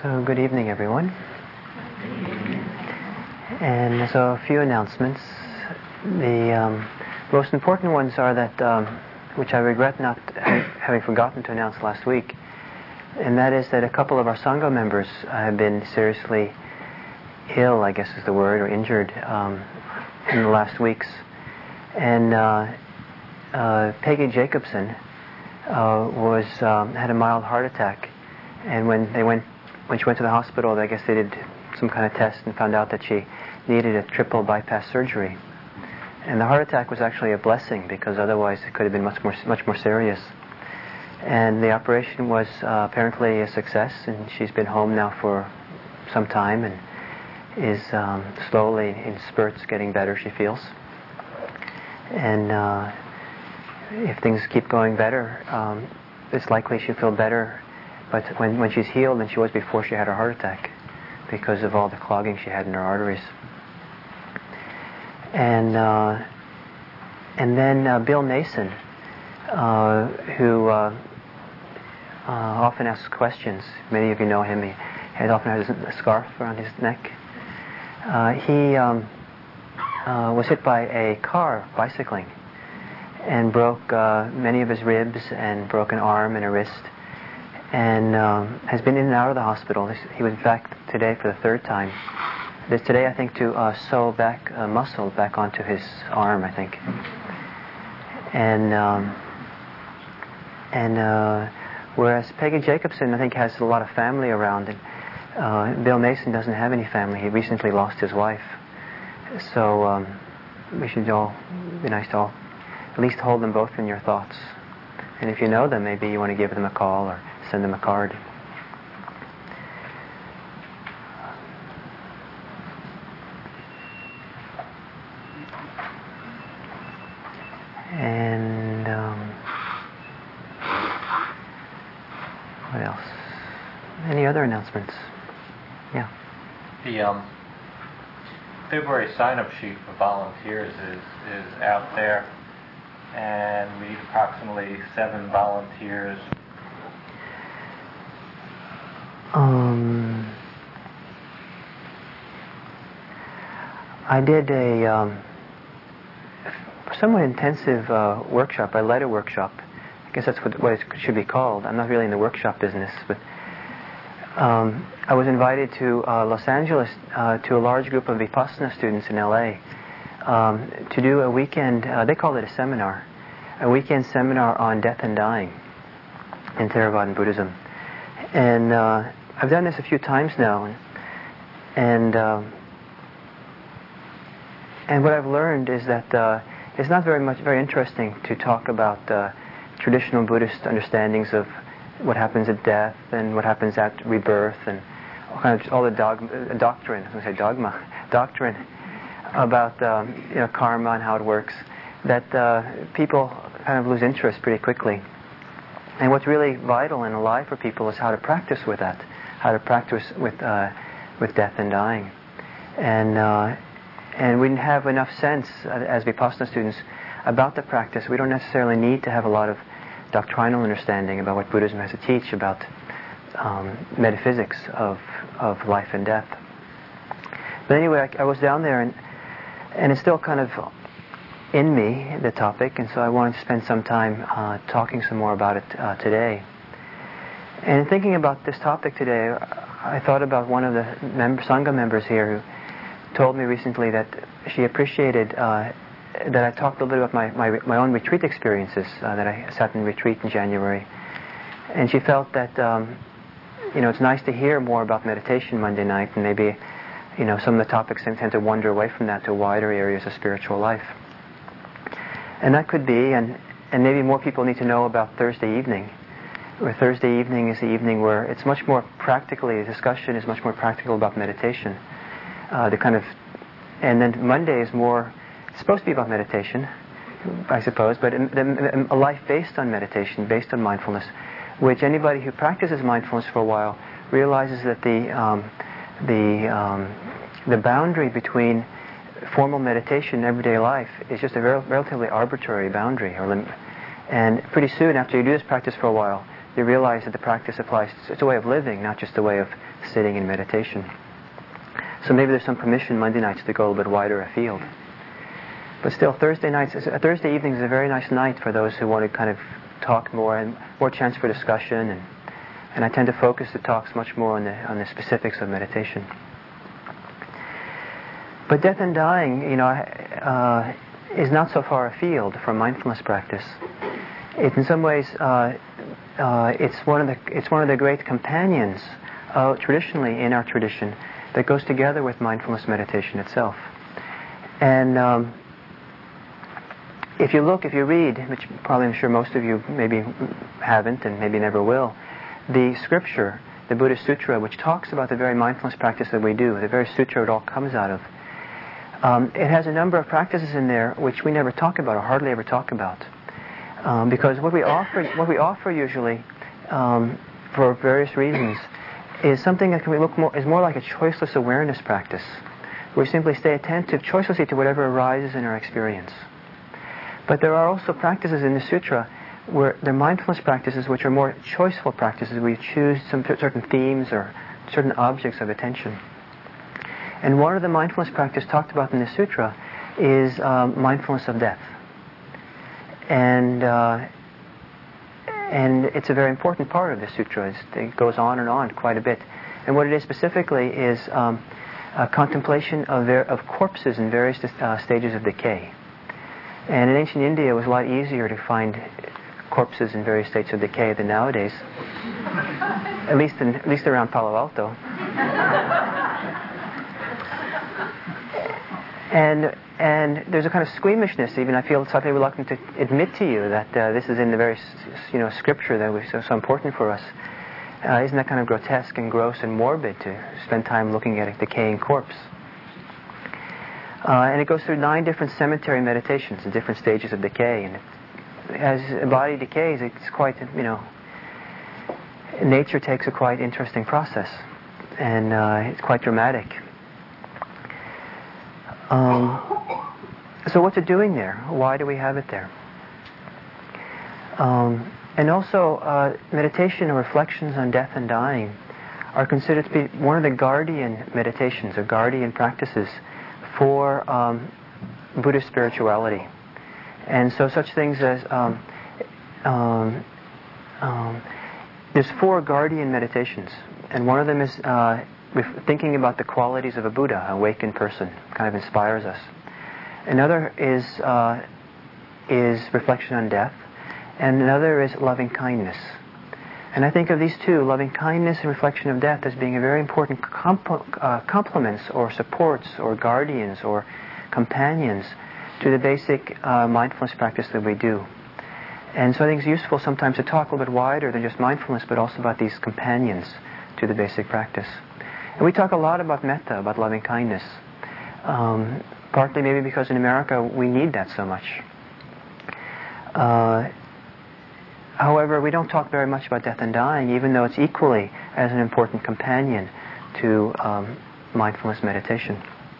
So good evening, everyone. And so a few announcements. The most important ones are that, which I regret not having forgotten to announce last week, and that is that a couple of our Sangha members have been seriously ill, I guess is the word, or injured in the last weeks. And Peggy Jacobson had a mild heart attack, and when she went to the hospital, I guess they did some kind of test and found out that she needed a triple bypass surgery. And the heart attack was actually a blessing, because otherwise it could have been much more serious. And the operation was apparently a success, and she's been home now for some time and is slowly, in spurts, getting better, she feels. And if things keep going better, it's likely she'll feel better, but when she's healed than she was before she had her heart attack, because of all the clogging she had in her arteries. And then Bill Nason, who often asks questions. Many of you know him. He often has a scarf around his neck. He was hit by a car bicycling and broke many of his ribs and broke an arm and a wrist, and has been in and out of the hospital. He was back today for the third time. Today, I think, to sew back muscle back onto his arm, I think. And whereas Peggy Jacobson, I think, has a lot of family around, and Bill Nason doesn't have any family. He recently lost his wife. So we should all be nice to all at least hold them both in your thoughts. And if you know them, maybe you want to give them a call or send them a card. And what else? Any other announcements? Yeah. The February sign-up sheet for volunteers is out there, and we need approximately 7 volunteers. I did a somewhat intensive workshop. I led a workshop. I guess that's what it should be called. I'm not really in the workshop business, but I was invited to Los Angeles to a large group of Vipassana students in LA to do a weekend, they called it a seminar, a weekend seminar on death and dying in Theravadan Buddhism. And I've done this a few times now, and what I've learned is that it's not very interesting to talk about traditional Buddhist understandings of what happens at death and what happens at rebirth and all the doctrine. I was going to say doctrine about karma and how it works. That people kind of lose interest pretty quickly. And what's really vital and alive for people is how to practice with that, how to practice with death and dying. And we have enough sense as Vipassana students about the practice. We don't necessarily need to have a lot of doctrinal understanding about what Buddhism has to teach about metaphysics of life and death. But anyway, I was down there, and it's still kind of in me, the topic, and so I wanted to spend some time talking some more about it today. And in thinking about this topic today, I thought about one of the Sangha members here who told me recently that she appreciated that I talked a little bit about my own retreat experiences, that I sat in retreat in January. And she felt that it's nice to hear more about meditation Monday night, and maybe some of the topics tend to wander away from that to wider areas of spiritual life. And that could be, and maybe more people need to know about Thursday evening, where Thursday evening is the evening where it's much more practically, the discussion is much more practical about meditation. And then Monday is more, it's supposed to be about meditation, I suppose, but a life based on meditation, based on mindfulness, which anybody who practices mindfulness for a while realizes that the boundary between formal meditation and everyday life is just a relatively arbitrary boundary or limit. And pretty soon, after you do this practice for a while, they realize that the practice applies. It's a way of living, not just a way of sitting in meditation. So maybe there's some permission Monday nights to go a little bit wider afield. But still, Thursday evening is a very nice night for those who want to kind of talk more and more chance for discussion. And I tend to focus the talks much more on the specifics of meditation. But death and dying, is not so far afield from mindfulness practice. In some ways, it's one of the great companions, traditionally in our tradition, that goes together with mindfulness meditation itself. And if you read, which probably I'm sure most of you maybe haven't and maybe never will, the scripture, the Buddhist Sutra, which talks about the very mindfulness practice that we do, the very sutra it all comes out of, it has a number of practices in there which we never talk about or hardly ever talk about. Because what we offer usually, for various reasons, is something that is more like a choiceless awareness practice. We simply stay attentive choicelessly to whatever arises in our experience. But there are also practices in the sutra where they're mindfulness practices which are more choiceful practices. We choose some certain themes or certain objects of attention. And one of the mindfulness practices talked about in the sutra is mindfulness of death. And it's a very important part of the sutra. It goes on and on quite a bit. And what it is specifically is a contemplation of corpses in various stages of decay. And in ancient India, it was a lot easier to find corpses in various states of decay than nowadays. at least around Palo Alto. And there's a kind of squeamishness, even I feel slightly reluctant to admit to you that this is in the very scripture that was so important for us. Isn't that kind of grotesque and gross and morbid to spend time looking at a decaying corpse? And it goes through 9 different cemetery meditations in different stages of decay. And as a body decays, it's quite, nature takes a quite interesting process. And it's quite dramatic. So what's it doing there? Why do we have it there? And also, meditation or reflections on death and dying are considered to be one of the guardian meditations or guardian practices for Buddhist spirituality. And so such things as there's 4 guardian meditations, and one of them is thinking about the qualities of a Buddha, an awakened person, kind of inspires us. Another is reflection on death, and another is loving kindness. And I think of these 2, loving kindness and reflection of death, as being a very important complements or supports or guardians or companions to the basic mindfulness practice that we do. And so I think it's useful sometimes to talk a little bit wider than just mindfulness, but also about these companions to the basic practice. And we talk a lot about metta, about loving kindness. Partly maybe because in America we need that so much. However, we don't talk very much about death and dying, even though it's equally as an important companion to mindfulness meditation.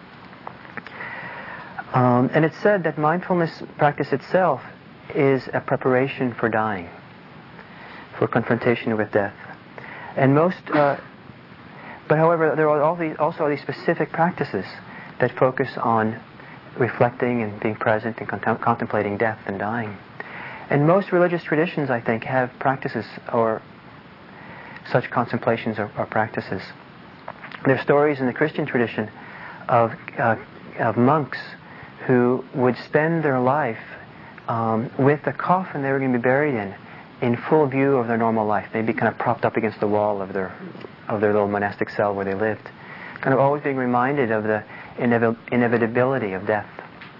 And it's said that mindfulness practice itself is a preparation for dying, for confrontation with death. And but however, there are also these specific practices that focus on reflecting and being present and contemplating death and dying. And most religious traditions, I think, have practices or such contemplations or practices. There are stories in the Christian tradition of monks who would spend their life with the coffin they were going to be buried in full view of their normal life, maybe kind of propped up against the wall of their little monastic cell where they lived, kind of always being reminded of the inevitability of death.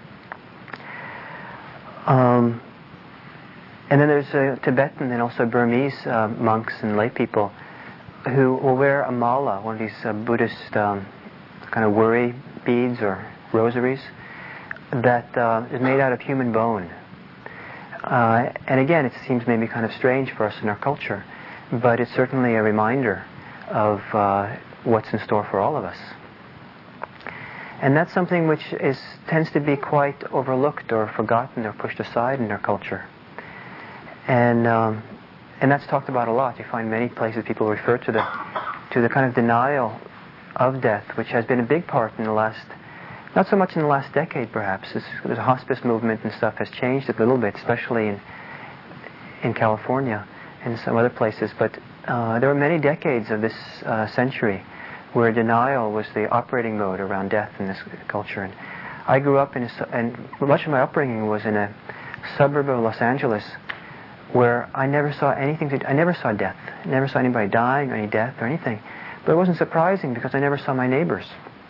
And then there's Tibetan and also Burmese monks and lay people who will wear a mala, one of these Buddhist kind of worry beads or rosaries that is made out of human bone. And again, it seems maybe kind of strange for us in our culture, but it's certainly a reminder of what's in store for all of us. And that's something which tends to be quite overlooked or forgotten or pushed aside in our culture. And and that's talked about a lot. You find many places people refer to the kind of denial of death, which has been a big part in the last, not so much in the last decade perhaps. The hospice movement and stuff has changed it a little bit, especially in California and some other places. But there were many decades of this century where denial was the operating mode around death in this culture. And I grew up and much of my upbringing was in a suburb of Los Angeles where I never saw anything. I never saw death. I never saw anybody dying or any death or anything. But it wasn't surprising because I never saw my neighbors.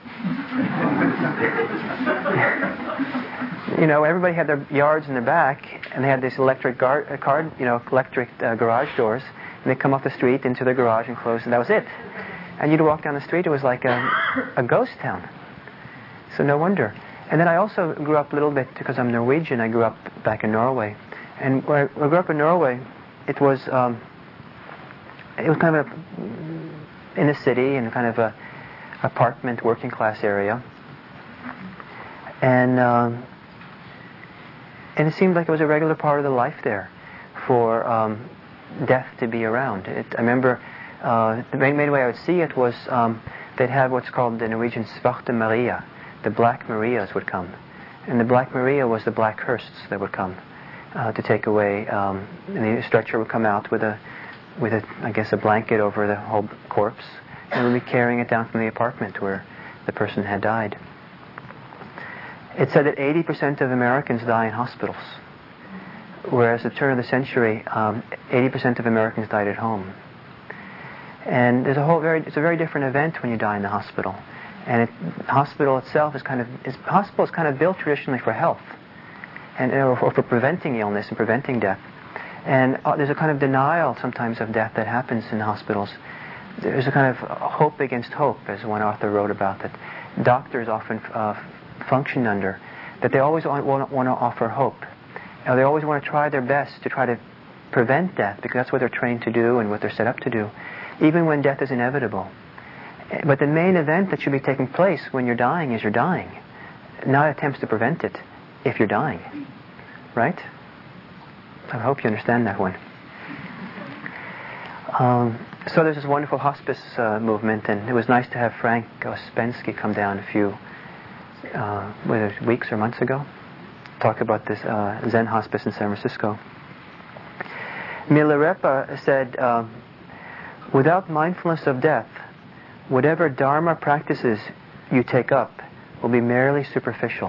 You know, everybody had their yards in the back, and they had these electric garage doors, and they'd come off the street into their garage and close, and that was it. And you'd walk down the street, it was like a ghost town. So no wonder. And then I also grew up a little bit, because I'm Norwegian, I grew up back in Norway. And when I grew up in Norway, it was kind of in the city, in kind of a apartment, working class area. And it seemed like it was a regular part of the life there for death to be around. I remember the main way I would see it was they'd have what's called the Norwegian Svarte Maria. The Black Marias would come. And the Black Maria was the black hearses that would come to take away. And the stretcher would come out with a I guess a blanket over the whole corpse, and would be carrying it down from the apartment where the person had died. It said that 80% of Americans die in hospitals, whereas at the turn of the century, 80% of Americans died at home. And there's it's a very different event when you die in the hospital. And the hospital itself is kind of built traditionally for health, or for preventing illness and preventing death. And there's a kind of denial sometimes of death that happens in hospitals. There's a kind of hope against hope, as one author wrote about, that doctors often function under, that they always want to offer hope. They always want to try their best to try to prevent death, because that's what they're trained to do and what they're set up to do, even when death is inevitable. But the main event that should be taking place when you're dying is you're dying, not attempts to prevent it if you're dying. Right? I hope you understand that one. So there's this wonderful hospice movement, and it was nice to have Frank Ouspensky come down a few weeks or months ago, talk about this Zen hospice in San Francisco. Milarepa said, without mindfulness of death, whatever Dharma practices you take up will be merely superficial.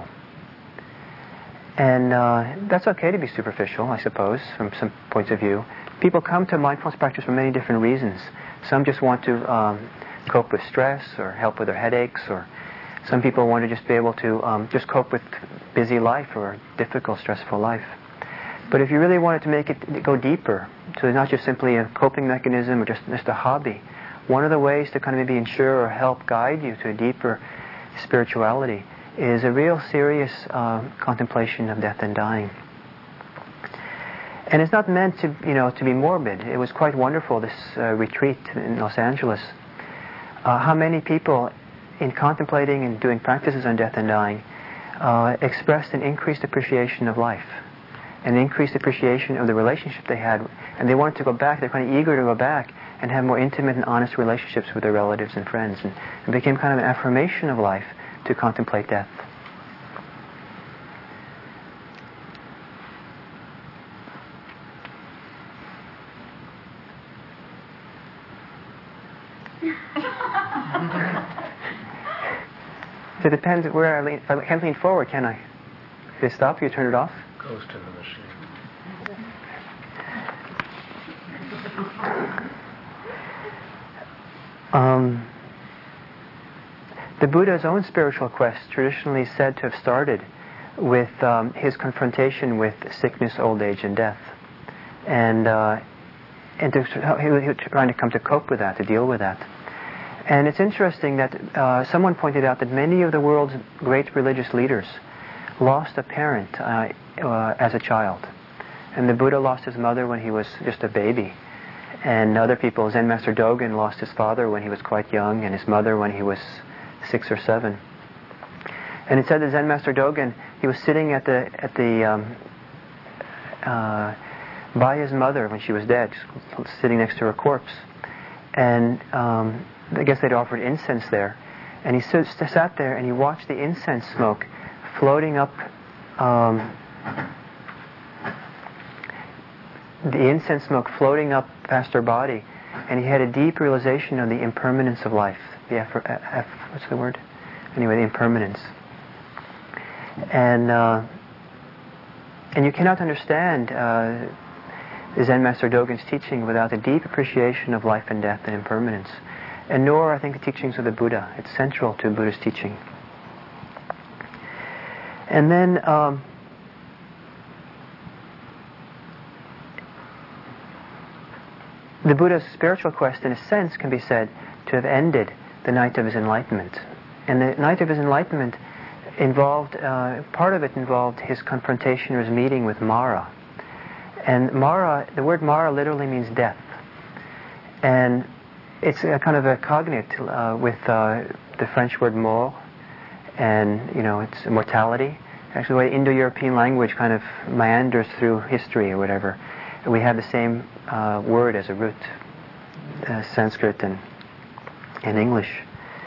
And that's okay to be superficial, I suppose, from some points of view. People come to mindfulness practice for many different reasons. Some just want to cope with stress or help with their headaches, or some people want to just be able to just cope with busy life or a difficult, stressful life. But if you really wanted to make it go deeper, so it's not just simply a coping mechanism or just a hobby, one of the ways to kind of maybe ensure or help guide you to a deeper spirituality is a real serious contemplation of death and dying. And it's not meant to be morbid. It was quite wonderful, this retreat in Los Angeles. How many people, in contemplating and doing practices on death and dying, expressed an increased appreciation of life, an increased appreciation of the relationship they had, and they wanted to go back. They're kind of eager to go back and have more intimate and honest relationships with their relatives and friends, and it became kind of an affirmation of life to contemplate death. So it depends where I lean. If I can't lean forward, can I? If you stop, you turn it off? Goes to the machine. The Buddha's own spiritual quest traditionally said to have started with his confrontation with sickness, old age, and death, and he was trying to come to cope with that, to deal with that. And it's interesting that someone pointed out that many of the world's great religious leaders lost a parent as a child, and the Buddha lost his mother when he was just a baby. And other people, Zen Master Dogen lost his father when he was quite young, and his mother when he was 6 or 7. And it said that Zen Master Dogen, he was sitting at the by his mother when she was dead, sitting next to her corpse. And I guess they'd offered incense there. And he sat there and he watched the incense smoke floating up, past her body. And he had a deep realization of the impermanence of life. What's the word? Anyway, the impermanence. And you cannot understand Zen Master Dogen's teaching without a deep appreciation of life and death and impermanence. And nor, I think, the teachings of the Buddha. It's central to Buddha's teaching. And then the Buddha's spiritual quest, in a sense, can be said to have ended the night of his enlightenment. And the night of his enlightenment involved, part of it involved his confrontation or his meeting with Mara. And Mara, the word Mara literally means death. And it's a kind of a cognate with the French word mort, and it's mortality. Actually, the way Indo-European language kind of meanders through history or whatever, we have the same word as a root, Sanskrit and English.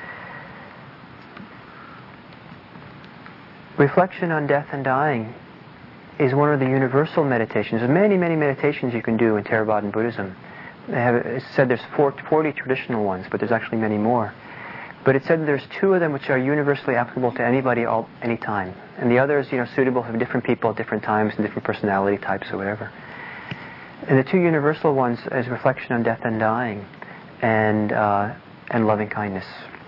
Reflection on death and dying is one of the universal meditations. There's many, many meditations you can do in Theravadan Buddhism. It's said there's 40 traditional ones, but there's actually many more. But it said there's 2 of them which are universally applicable to anybody, any time. And the others, suitable for different people at different times and different personality types or whatever. And the 2 universal ones is reflection on death and dying, and loving kindness.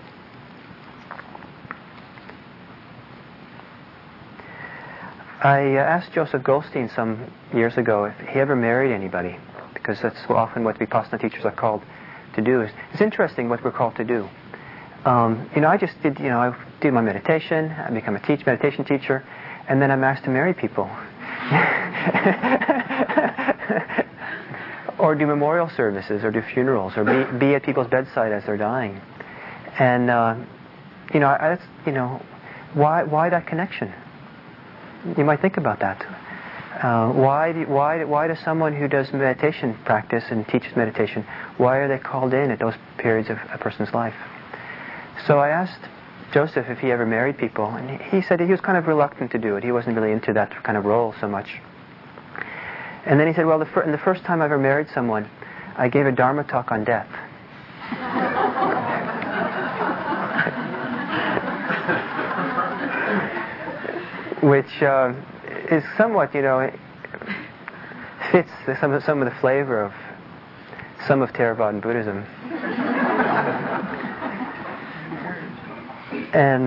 I asked Joseph Goldstein some years ago if he ever married anybody, because that's often what Vipassana teachers are called to do. It's interesting what we're called to do. I just did, I do my meditation, I become a meditation teacher, and then I'm asked to marry people. Or do memorial services, or do funerals, or be at people's bedside as they're dying. And, why that connection? You might think about that. Why does someone who does meditation practice and teaches meditation, why are they called in at those periods of a person's life? So I asked Joseph if he ever married people, and he said that he was kind of reluctant to do it. He wasn't really into that kind of role so much. And then he said, well, the first time I ever married someone, I gave a Dharma talk on death. Which is somewhat, fits some of the flavor of some of Theravadan Buddhism. And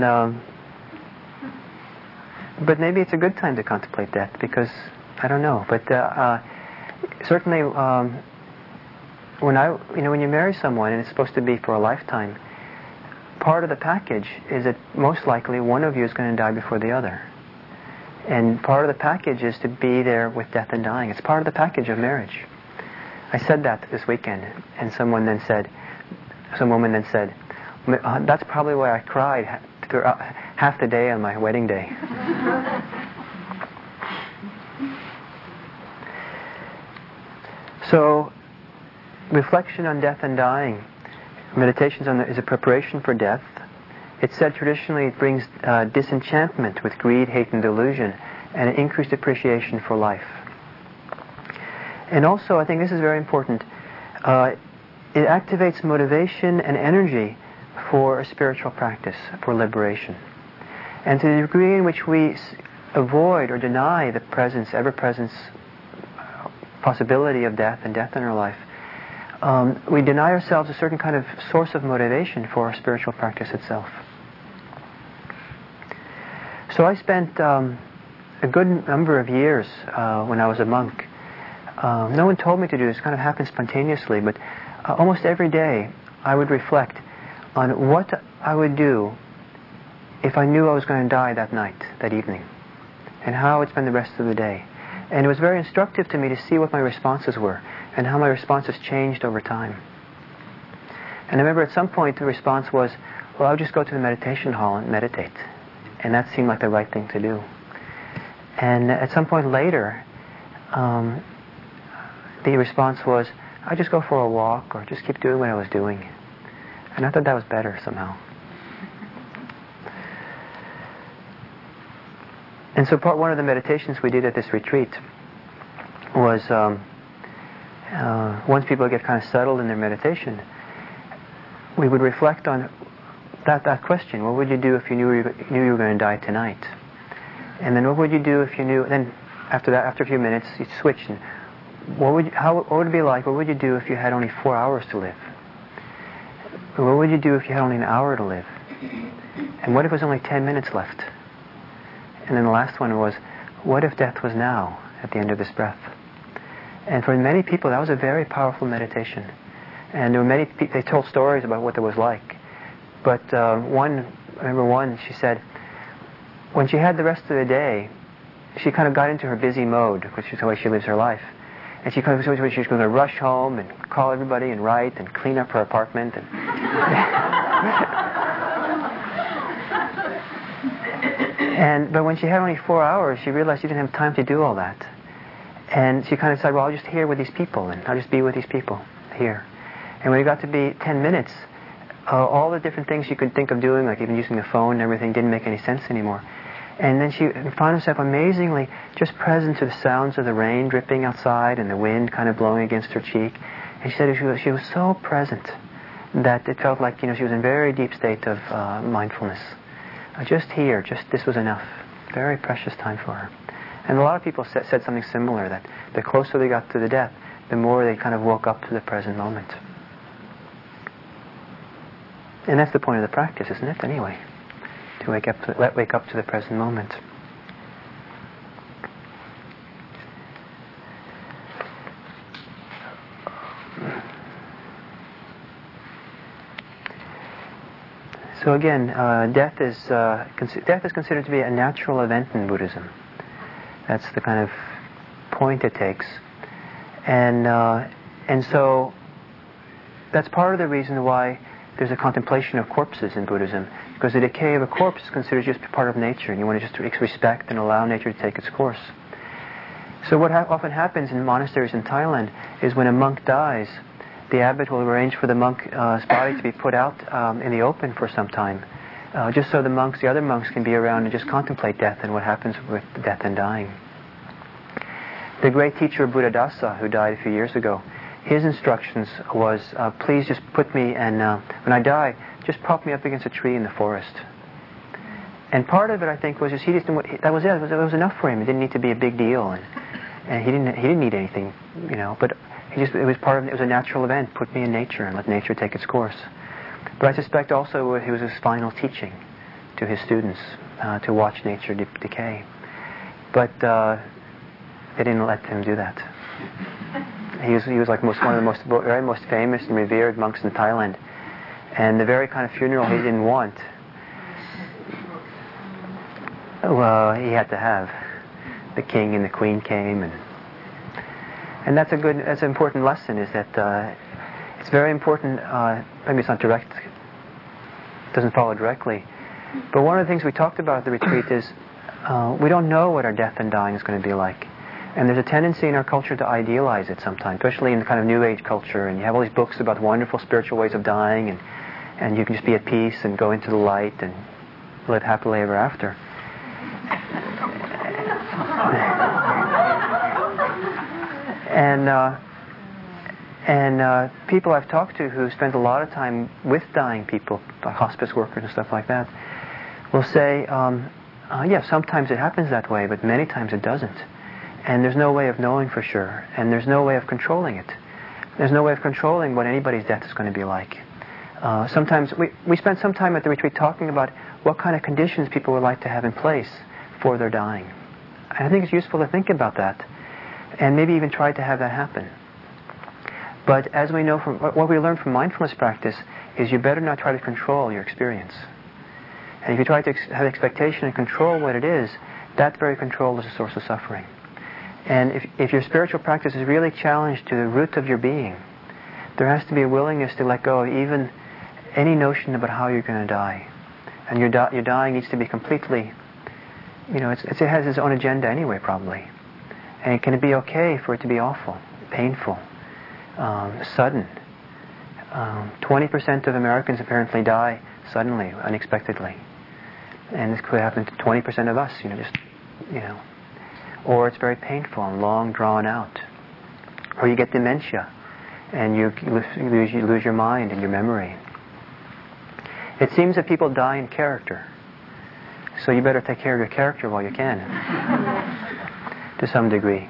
but maybe it's a good time to contemplate death, because I don't know. But certainly, when you marry someone and it's supposed to be for a lifetime, part of the package is that most likely one of you is going to die before the other. And part of the package is to be there with death and dying. It's part of the package of marriage. I said that this weekend, and some woman then said, that's probably why I cried half the day on my wedding day. So, reflection on death and dying, meditations on is a preparation for death. It's said traditionally it brings disenchantment with greed, hate, and delusion, and an increased appreciation for life. And also, I think this is very important, it activates motivation and energy for a spiritual practice, for liberation. And to the degree in which we avoid or deny the ever-presence possibility of death and death in our life, we deny ourselves a certain kind of source of motivation for our spiritual practice itself. So I spent a good number of years when I was a monk. No one told me to do this. It kind of happened spontaneously, but almost every day I would reflect on what I would do if I knew I was going to die that night, that evening, and how I would spend the rest of the day. And it was very instructive to me to see what my responses were and how my responses changed over time. And I remember at some point the response was, well, I'll just go to the meditation hall and meditate. And that seemed like the right thing to do. And at some point later, the response was, "I just go for a walk or just keep doing what I was doing." And I thought that was better somehow. And so one of the meditations we did at this retreat was once people get kind of settled in their meditation, we would reflect on that question: what would you do if you knew you were going to die tonight? And then what would you do if you knew? Then after that, after a few minutes, you switch. And what would it be like? What would you do if you had only 4 hours to live? What would you do if you had only an hour to live? And what if it was only 10 minutes left? And then the last one was, what if death was now, at the end of this breath? And for many people, that was a very powerful meditation. And there were many people, they told stories about what it was like. But I remember one, she said, when she had the rest of the day, she kind of got into her busy mode, which is the way she lives her life. And she was going to rush home and call everybody and write and clean up her apartment. But when she had only 4 hours, she realized she didn't have time to do all that. And she kind of said, well, I'll just here with these people, and I'll just be with these people here. And when it got to be 10 minutes, all the different things she could think of doing, like even using the phone and everything, didn't make any sense anymore. And then she found herself amazingly just present to the sounds of the rain dripping outside and the wind kind of blowing against her cheek. And she said she was so present that it felt like, she was in a very deep state of mindfulness. Just here, this was enough. Very precious time for her. And a lot of people said something similar, that the closer they got to the death, the more they kind of woke up to the present moment. And that's the point of the practice, isn't it, anyway? To wake up to the present moment. So again, death is considered to be a natural event in Buddhism. That's the kind of point it takes, and so that's part of the reason why there's a contemplation of corpses in Buddhism, because the decay of a corpse is considered just part of nature, and you want to just respect and allow nature to take its course. So what often happens in monasteries in Thailand is when a monk dies, the abbot will arrange for the monk's body to be put out in the open for some time, just so the other monks can be around and just contemplate death and what happens with death and dying. The great teacher Buddhadasa, who died a few years ago, his instructions was, please just put me, and when I die, just prop me up against a tree in the forest. And part of it, I think, was just that was it. It was enough for him. It didn't need to be a big deal, and he didn't need anything, But it was a natural event. Put me in nature and let nature take its course. But I suspect also it was his final teaching to his students to watch nature decay. But they didn't let him do that. He was like one of the very most famous and revered monks in Thailand, and the very kind of funeral he didn't want, well, he had to have. The king and the queen came, and that's an important lesson. Is that it's very important. Maybe it's not direct, doesn't follow directly, but one of the things we talked about at the retreat is we don't know what our death and dying is going to be like. And there's a tendency in our culture to idealize it sometimes, especially in the kind of New Age culture. And you have all these books about wonderful spiritual ways of dying, and you can just be at peace and go into the light and live happily ever after. And people I've talked to who spend a lot of time with dying people, hospice workers and stuff like that, will say, yeah, sometimes it happens that way, but many times it doesn't. And there's no way of knowing for sure. And there's no way of controlling it. There's no way of controlling what anybody's death is going to be like. Sometimes we spent some time at the retreat talking about what kind of conditions people would like to have in place for their dying. And I think it's useful to think about that. And maybe even try to have that happen. But as we know from what we learn from mindfulness practice is you better not try to control your experience. And if you try to have expectation and control what it is, that very control is a source of suffering. And if your spiritual practice is really challenged to the root of your being, there has to be a willingness to let go of even any notion about how you're going to die. And your dying needs to be completely, it has its own agenda anyway, probably. And can it be okay for it to be awful? painful, sudden. 20% of Americans apparently die suddenly, unexpectedly. And this could happen to 20% of us, Or it's very painful and long drawn out. Or you get dementia and you lose your mind and your memory. It seems that people die in character. So you better take care of your character while you can, to some degree.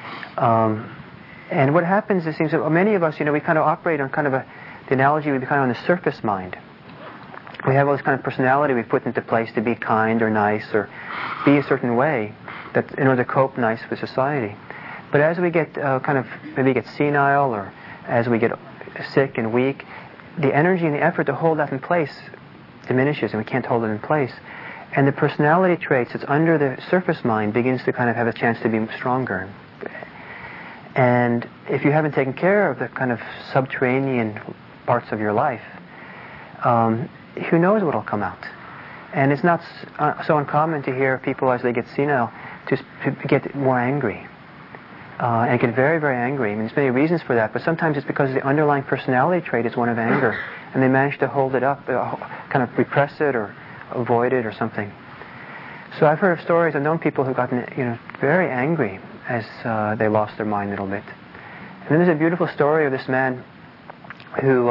And what happens, it seems that many of us, we kind of operate on kind of the analogy would be kind of on the surface mind. We have all this kind of personality we put into place to be kind or nice or be a certain way that in order to cope nice with society. But as we get maybe get senile or as we get sick and weak, the energy and the effort to hold that in place diminishes and we can't hold it in place. And the personality traits that's under the surface mind begins to kind of have a chance to be stronger. And if you haven't taken care of the kind of subterranean parts of your life, who knows what will come out. And it's not so uncommon to hear people as they get senile to get more angry. And get very, very angry. I mean, there's many reasons for that, but sometimes it's because the underlying personality trait is one of anger, and they manage to hold it up, kind of repress it or avoid it or something. So I've heard of stories, I've known people who've gotten, very angry as they lost their mind a little bit. And then there's a beautiful story of this man who,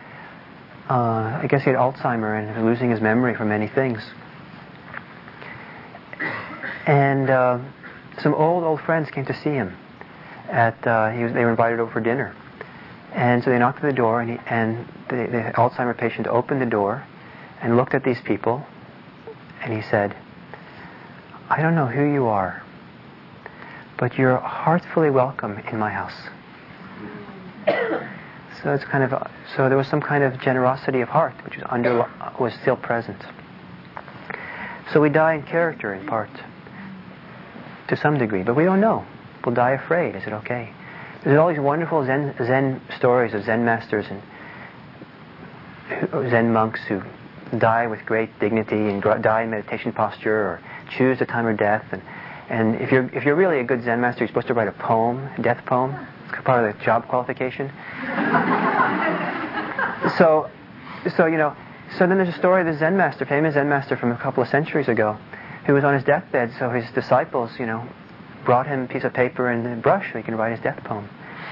I guess he had Alzheimer and was losing his memory for many things. And some old friends came to see him. They were invited over for dinner. And so they knocked on the door, and the Alzheimer patient opened the door and looked at these people, and he said, "I don't know who you are, but you're heartfully welcome in my house." So it's so there was some kind of generosity of heart which was still present. So we die in character in part, to some degree, but we don't know. We'll die afraid. Is it okay? There's all these wonderful Zen stories of Zen masters and Zen monks who die with great dignity and die in meditation posture or choose the time of death. And if you're really a good Zen master, you're supposed to write a poem, a death poem. It's part of the job qualification. So then there's a story of the Zen master, famous Zen master from a couple of centuries ago, who was on his deathbed. So his disciples, brought him a piece of paper and a brush so he could write his death poem.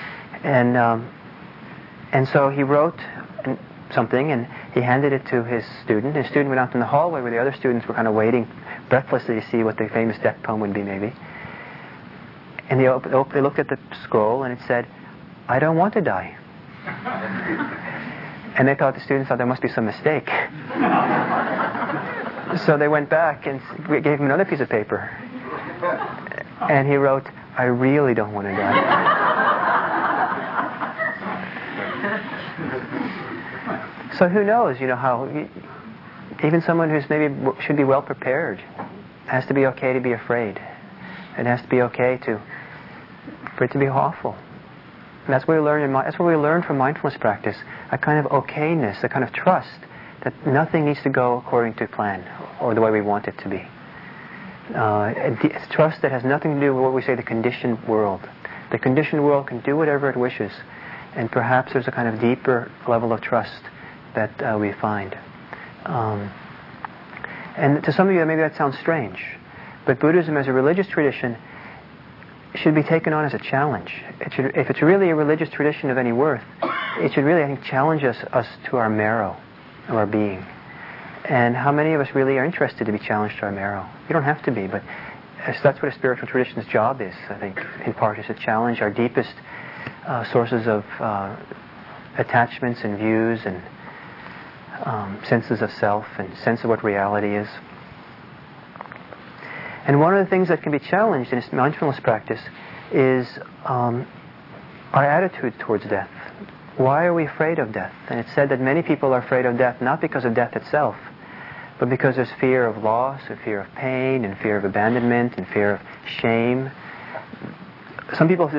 And so he wrote something and he handed it to his student. His student went out in the hallway where the other students were kind of waiting breathlessly to see what the famous death poem would be, maybe. And they looked at the scroll and it said, "I don't want to die." And the students thought there must be some mistake. So they went back and gave him another piece of paper. And he wrote, "I really don't want to die." So who knows, how even someone who's maybe should be well prepared has to be okay to be afraid. It has to be okay for it to be awful. And that's what we learn. That's what we learn from mindfulness practice. A kind of okayness, a kind of trust that nothing needs to go according to plan or the way we want it to be. It's trust that has nothing to do with what we say the conditioned world. The conditioned world can do whatever it wishes, and perhaps there's a kind of deeper level of trust that we find. And to some of you, maybe that sounds strange, but Buddhism as a religious tradition should be taken on as a challenge. If it's really a religious tradition of any worth, it should really, I think, challenge us to our marrow of our being. And how many of us really are interested to be challenged to our marrow? You don't have to be, but that's what a spiritual tradition's job is, I think, in part, is to challenge our deepest sources of attachments and views and senses of self and sense of what reality is. And one of the things that can be challenged in this mindfulness practice is our attitude towards death. Why are we afraid of death? And it's said that many people are afraid of death not because of death itself, but because there's fear of loss, and fear of pain, and fear of abandonment, and fear of shame. Someone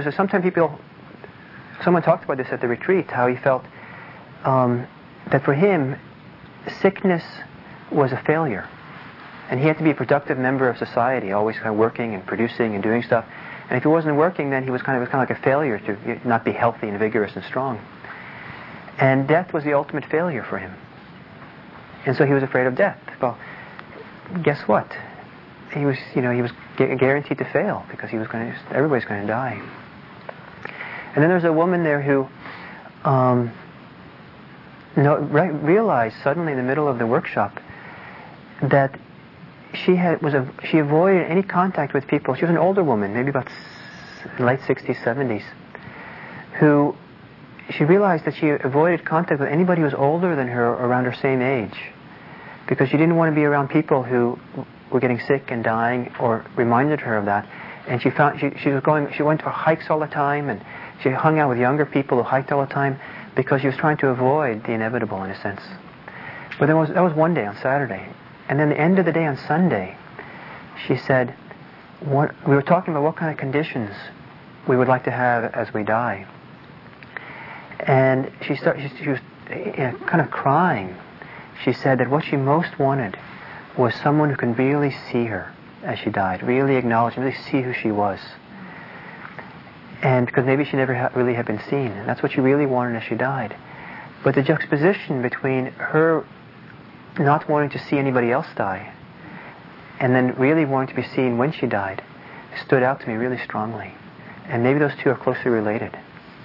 talked about this at the retreat, how he felt that for him, sickness was a failure. And he had to be a productive member of society, always kind of working and producing and doing stuff. And if he wasn't working, then he was kind of like a failure to not be healthy and vigorous and strong. And death was the ultimate failure for him. And so he was afraid of death. Well, guess what? He was guaranteed to fail because everybody's going to die. And then there's a woman there who realized suddenly in the middle of the workshop that she avoided any contact with people. She was an older woman, maybe about late 60s, 70s, who she realized that she avoided contact with anybody who was older than her or around her same age, because she didn't want to be around people who were getting sick and dying or reminded her of that. And she went for hikes all the time, and she hung out with younger people who hiked all the time because she was trying to avoid the inevitable in a sense. But that was one day on Saturday. And then the end of the day on Sunday, she said, we were talking about what kind of conditions we would like to have as we die. And she was kind of crying. She said that what she most wanted was someone who can really see her as she died, really acknowledge, really see who she was. And because maybe she never really had been seen. And that's what she really wanted as she died. But the juxtaposition between her not wanting to see anybody else die and then really wanting to be seen when she died stood out to me really strongly. And maybe those two are closely related.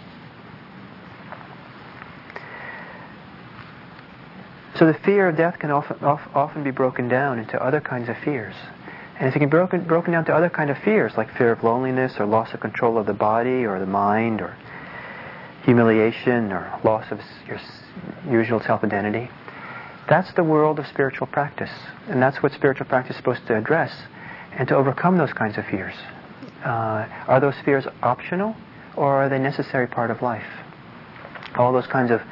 So the fear of death can often be broken down into other kinds of fears. And if it can be broken down to other kinds of fears, like fear of loneliness or loss of control of the body or the mind or humiliation or loss of your usual self-identity, that's the world of spiritual practice. And that's what spiritual practice is supposed to address and to overcome those kinds of fears. Are those fears optional or are they a necessary part of life? All those kinds of...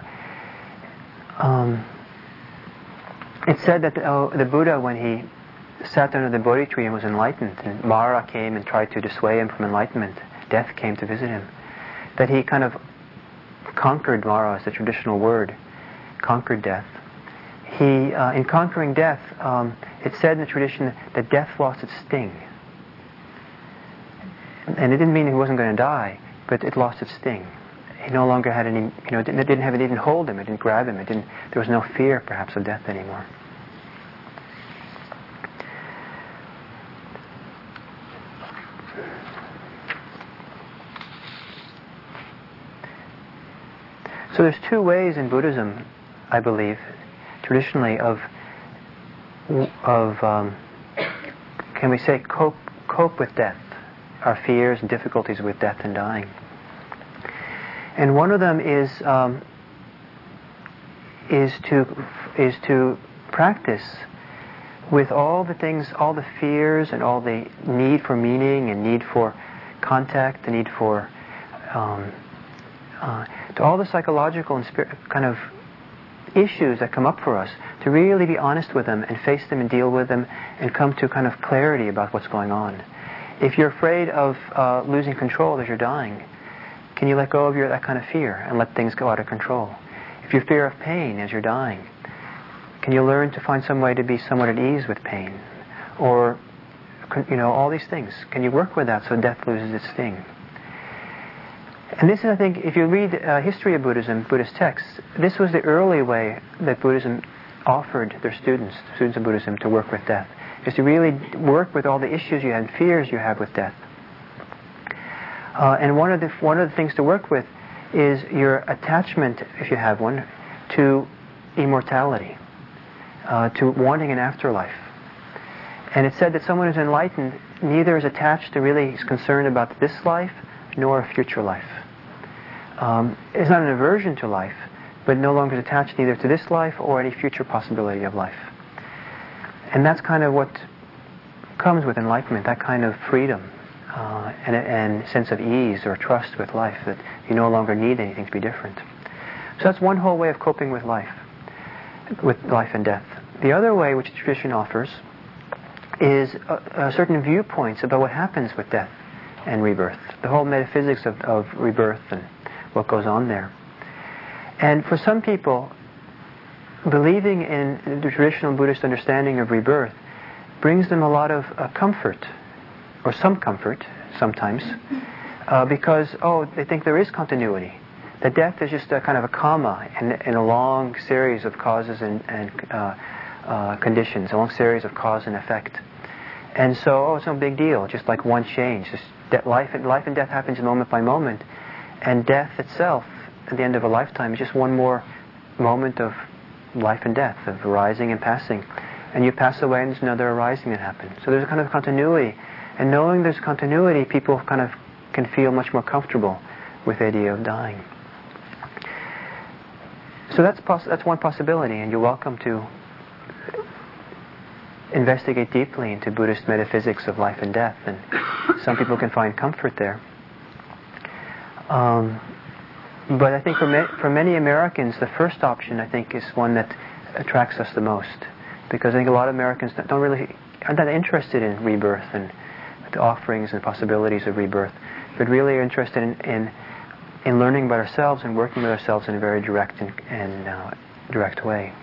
It's said that the Buddha, when he sat under the Bodhi tree and was enlightened, and Mara came and tried to dissuade him from enlightenment, death came to visit him, that he kind of conquered Mara, is the traditional word, conquered death. In conquering death, it's said in the tradition that death lost its sting. And it didn't mean he wasn't going to die, but it lost its sting. He no longer had any, it didn't hold him, it didn't grab him, there was no fear perhaps of death anymore. So there's two ways in Buddhism, I believe, traditionally can we say cope with death, our fears and difficulties with death and dying. And one of them is to practice with all the things, all the fears and all the need for meaning and need for contact, the need for to all the psychological and kind of issues that come up for us, to really be honest with them and face them and deal with them and come to kind of clarity about what's going on. If you're afraid of losing control as you're dying, can you let go of that kind of fear and let things go out of control? If you fear of pain as you're dying, can you learn to find some way to be somewhat at ease with pain? Or, all these things. Can you work with that so death loses its sting? And this is, I think, if you read history of Buddhism, Buddhist texts, this was the early way that Buddhism offered their students of Buddhism, to work with death. Is to really work with all the issues you have, fears you have with death. And one of the things to work with is your attachment, if you have one, to immortality, to wanting an afterlife. And it's said that someone who's enlightened neither is attached to, really is concerned about this life nor a future life. It's not an aversion to life, but no longer is attached either to this life or any future possibility of life. And that's kind of what comes with enlightenment, that kind of freedom and sense of ease or trust with life, that you no longer need anything to be different. So that's one whole way of coping with life and death. The other way, which tradition offers, is certain viewpoints about what happens with death and rebirth, the whole metaphysics of rebirth and what goes on there. And for some people, believing in the traditional Buddhist understanding of rebirth brings them a lot of comfort, or some comfort, sometimes, because, they think there is continuity. That death is just a kind of a comma in a long series of causes and conditions, a long series of cause and effect. And so, it's no big deal, just like one change. Life and death happens moment by moment, and death itself, at the end of a lifetime, is just one more moment of life and death, of arising and passing. And you pass away and there's another arising that happens. So there's a kind of continuity. And knowing there's continuity, people kind of can feel much more comfortable with the idea of dying. So that's one possibility, and you're welcome to investigate deeply into Buddhist metaphysics of life and death, and some people can find comfort there. But I think for many Americans, the first option, I think, is one that attracts us the most, because I think a lot of Americans aren't that interested in rebirth and the offerings and possibilities of rebirth, but really are interested in learning about ourselves and working with ourselves in a very direct and direct way.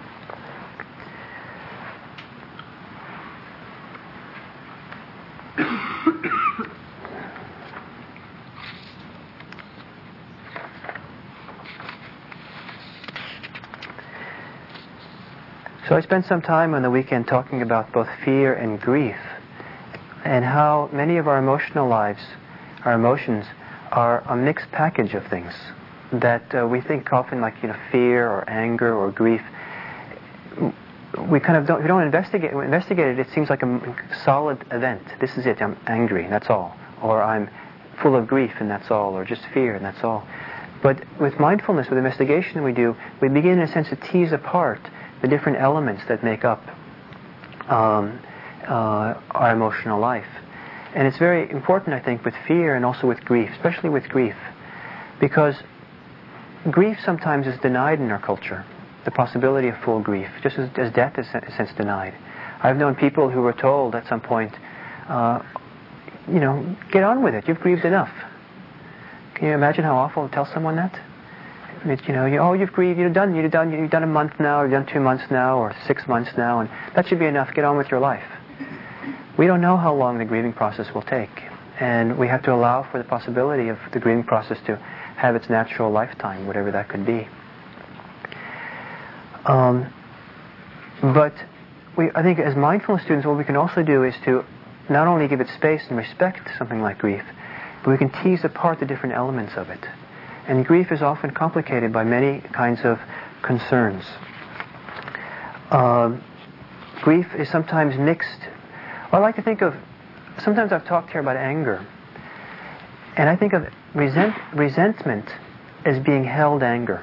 So I spent some time on the weekend talking about both fear and grief, and how many of our emotional lives, our emotions, are a mixed package of things that we think often like fear or anger or grief. We kind of don't investigate it. It seems like a solid event. This is it. I'm angry, and that's all. Or I'm full of grief, and that's all. Or just fear, and that's all. But with mindfulness, with investigation we do, we begin in a sense to tease apart the different elements that make up our emotional life. And it's very important, I think, with fear and also with grief, especially with grief, because grief sometimes is denied in our culture, the possibility of full grief, just as death is in a sense denied. I've known people who were told at some point, get on with it, you've grieved enough. Can you imagine how awful to tell someone that? You've grieved, you've done a month now, or you've done 2 months now, or 6 months now, and that should be enough, get on with your life. We don't know how long the grieving process will take, and we have to allow for the possibility of the grieving process to have its natural lifetime, whatever that could be. But I think as mindfulness students, what we can also do is to not only give it space and respect to something like grief, but we can tease apart the different elements of it. And grief is often complicated by many kinds of concerns. Grief is sometimes mixed. I like to think of, sometimes I've talked here about anger, and I think of resentment as being held anger.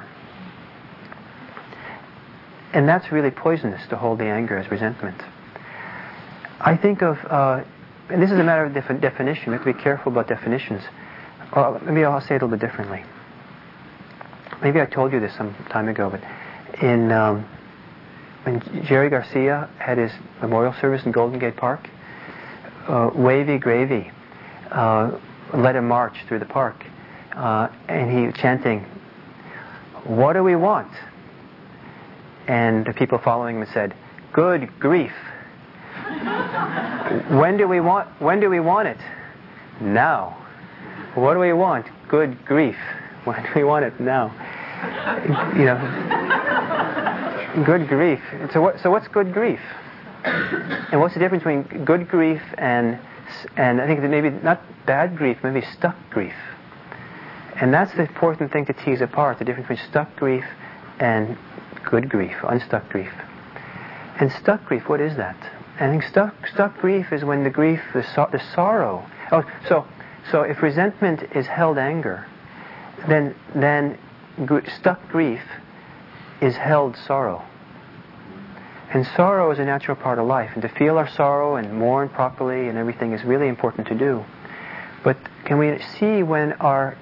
And that's really poisonous, to hold the anger as resentment. I think of, and this is a matter of definition, we have to be careful about definitions. Or maybe I'll say it a little bit differently. Maybe I told you this some time ago, but when Jerry Garcia had his memorial service in Golden Gate Park, Wavy Gravy led a march through the park, and he was chanting, "What do we want?" And the people following him said, "Good grief." When do we want it? Now. What do we want? Good grief. When do we want it? Now. Good grief. So what's good grief? And what's the difference between good grief and I think that maybe not bad grief, maybe stuck grief. And that's the important thing to tease apart, the difference between stuck grief and good grief, unstuck grief. And stuck grief, what is that? I think stuck grief is when the grief, the sorrow. So if resentment is held anger, then stuck grief is held sorrow. And sorrow is a natural part of life, and to feel our sorrow and mourn properly and everything is really important to do. But can we see when our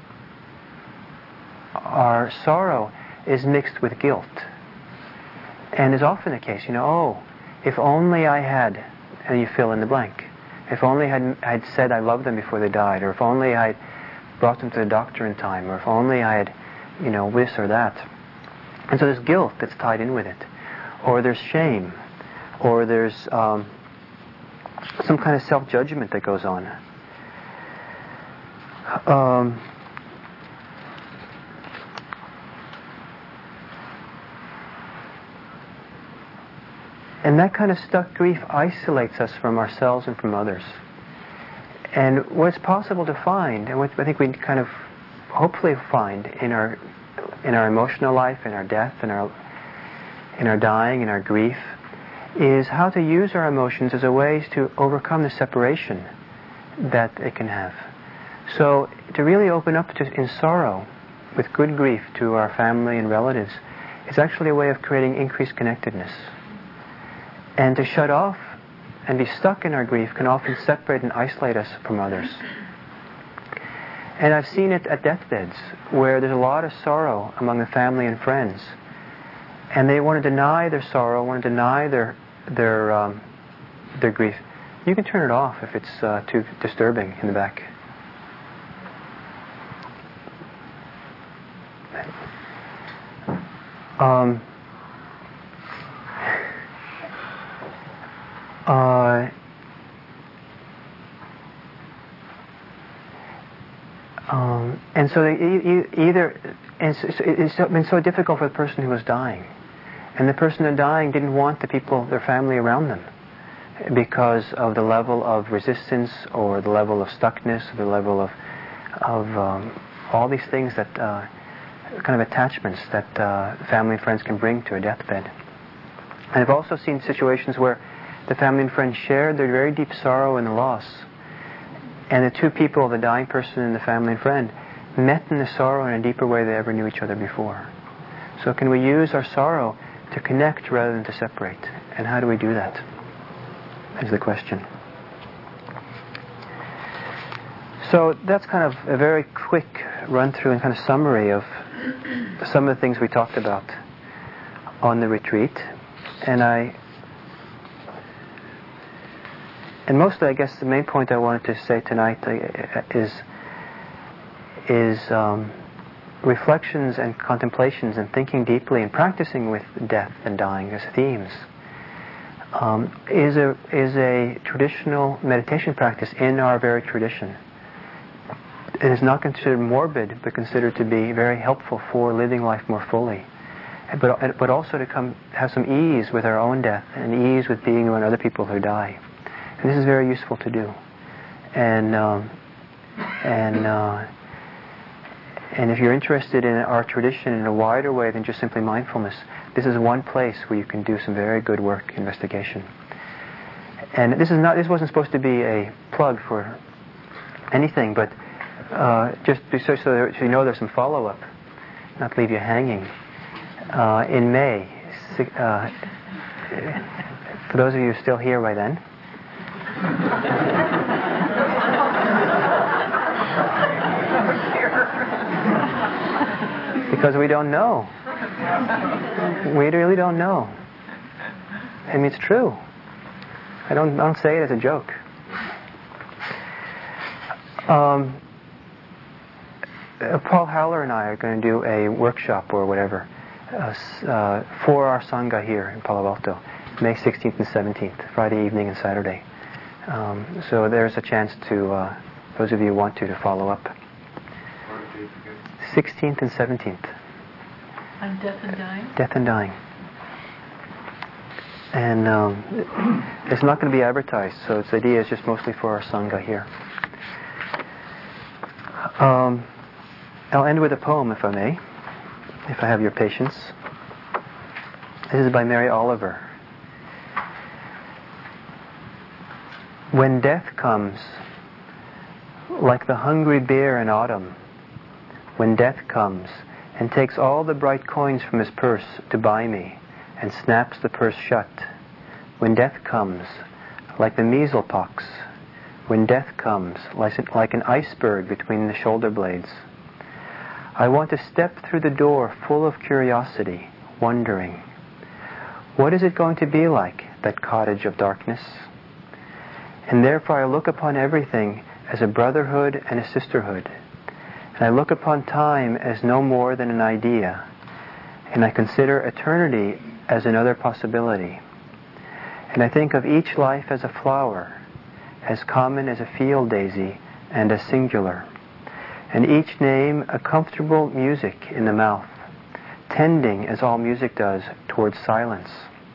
sorrow is mixed with guilt? And is often the case, if only I had, and you fill in the blank. If only I'd said I loved them before they died, or if only I'd brought them to the doctor in time, or if only I had, this or that. And so there's guilt that's tied in with it. Or there's shame, or there's some kind of self-judgment that goes on. And that kind of stuck grief isolates us from ourselves and from others. And what's possible to find, and what I think we kind of hopefully find in our emotional life, in our death, in our dying, in our grief, is how to use our emotions as a way to overcome the separation that it can have. So to really open up in sorrow, with good grief to our family and relatives, is actually a way of creating increased connectedness. And to shut off and be stuck in our grief can often separate and isolate us from others. And I've seen it at deathbeds, where there's a lot of sorrow among the family and friends, and they want to deny their sorrow, want to deny their grief. You can turn it off if it's too disturbing in the back. And so it's been so difficult for the person who was dying, and the person who dying didn't want the people, their family around them, because of the level of resistance or the level of stuckness, or the level of all these things that kind of attachments that family and friends can bring to a deathbed. And I've also seen situations where the family and friends shared their very deep sorrow and the loss, and the two people, the dying person and the family and friend, met in the sorrow in a deeper way than they ever knew each other before. So can we use our sorrow to connect rather than to separate? And how do we do that? Is the question. So that's kind of a very quick run through and kind of summary of some of the things we talked about on the retreat. And mostly, I guess, the main point I wanted to say tonight is reflections and contemplations and thinking deeply and practicing with death and dying as themes is a traditional meditation practice in our very tradition. It is not considered morbid, but considered to be very helpful for living life more fully, but also to have some ease with our own death and ease with being around other people who die. And this is very useful to do. And if you're interested in our tradition in a wider way than just simply mindfulness, this is one place where you can do some very good work, investigation. And this wasn't supposed to be a plug for anything, but just so you know there's some follow-up, not leave you hanging. In May, for those of you still here by then, because we don't know. We really don't know. I mean, it's true. I don't say it as a joke. Paul Haller and I are going to do a workshop or whatever for our Sangha here in Palo Alto, May 16th and 17th, Friday evening and Saturday. So there's a chance to, those of you who want to follow up. 16th and 17th. On Death and Dying? Death and Dying. And it's not going to be advertised, so the idea is just mostly for our Sangha here. I'll end with a poem, if I may, if I have your patience. This is by Mary Oliver. When death comes, like the hungry bear in autumn, when death comes and takes all the bright coins from his purse to buy me and snaps the purse shut, when death comes, like the measles pox, when death comes, like an iceberg between the shoulder blades, I want to step through the door full of curiosity, wondering, what is it going to be like, that cottage of darkness? And therefore I look upon everything as a brotherhood and a sisterhood. And I look upon time as no more than an idea. And I consider eternity as another possibility. And I think of each life as a flower, as common as a field daisy, and as singular. and each name a comfortable music in the mouth, tending, as all music does, towards silence.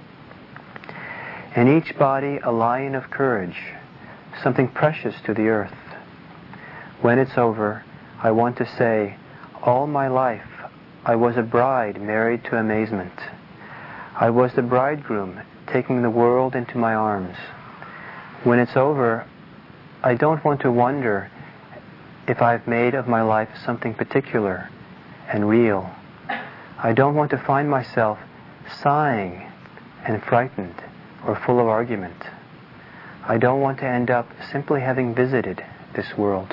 In each body a lion of courage, something precious to the earth. When it's over, I want to say, all my life I was a bride married to amazement. I was the bridegroom taking the world into my arms. When it's over, I don't want to wonder if I've made of my life something particular and real. I don't want to find myself sighing and frightened or full of argument. I don't want to end up simply having visited this world.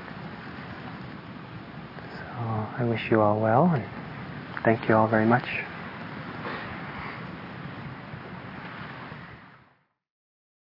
So I wish you all well, and thank you all very much.